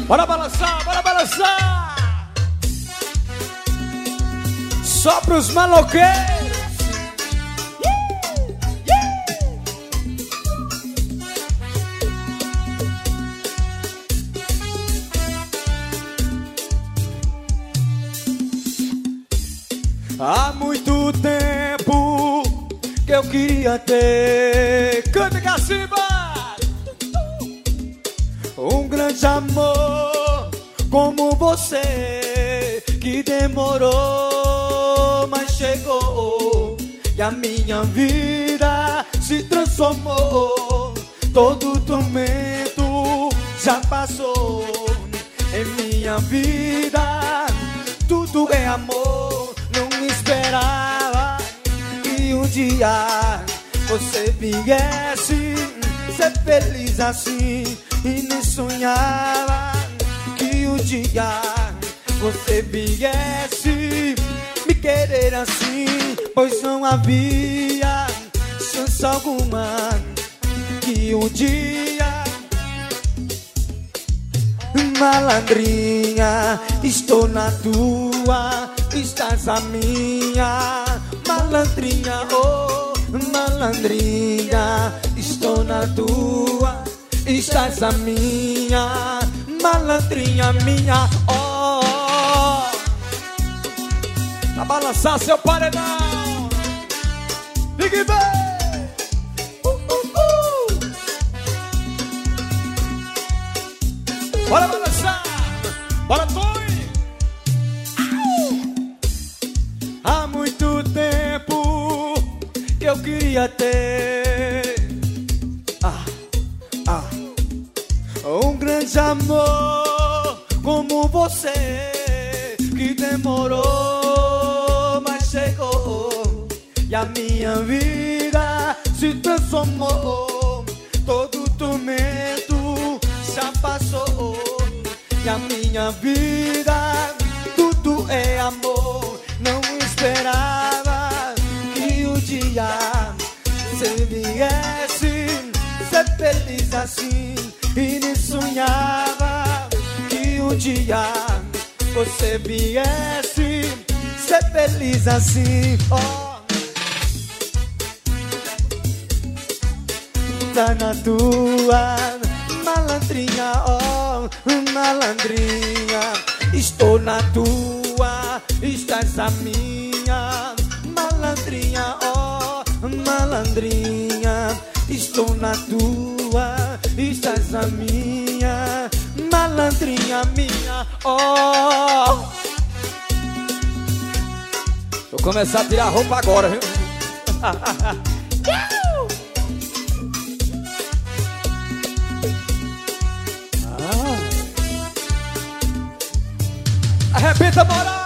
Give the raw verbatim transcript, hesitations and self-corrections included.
Bora balançar, bora balançar. Só pros maloqueiros. Yeah, yeah. Há muito tempo que eu queria ter. Canta, Cacimba! Um grande amor como você, que demorou, mas chegou. E a minha vida se transformou. Todo tormento já passou. Em minha vida tudo é amor. Não me esperava que um dia você viesse ser feliz assim. E nem sonhava que um dia você viesse me querer assim. Pois não havia chance alguma que um dia, malandrinha, estou na tua, estás a minha. Malandrinha, oh, malandrinha, estou na tua, estás a minha. Malandrinha minha, oh, oh. Pra balançar seu paredão, Big Bang, uh, uh, uh. Bora balançar, bora Tony. Há muito tempo que eu queria ter ah, ah, um grande amor como você, que demorou, mas chegou. E a minha vida se transformou. Todo tormento já passou. E a minha vida tudo é amor. Não esperava que um dia você viesse ser feliz assim. E nem sonhava que um dia você viesse ser feliz assim. Oh, tá na tua, malandrinha, oh, malandrinha. Estou na tua, estás a minha. Malandrinha, oh, malandrinha. Estou na tua, estás a minha. Malandrinha minha, oh. Vou começar a tirar a roupa agora, viu? Ah. Arrebenta, moral!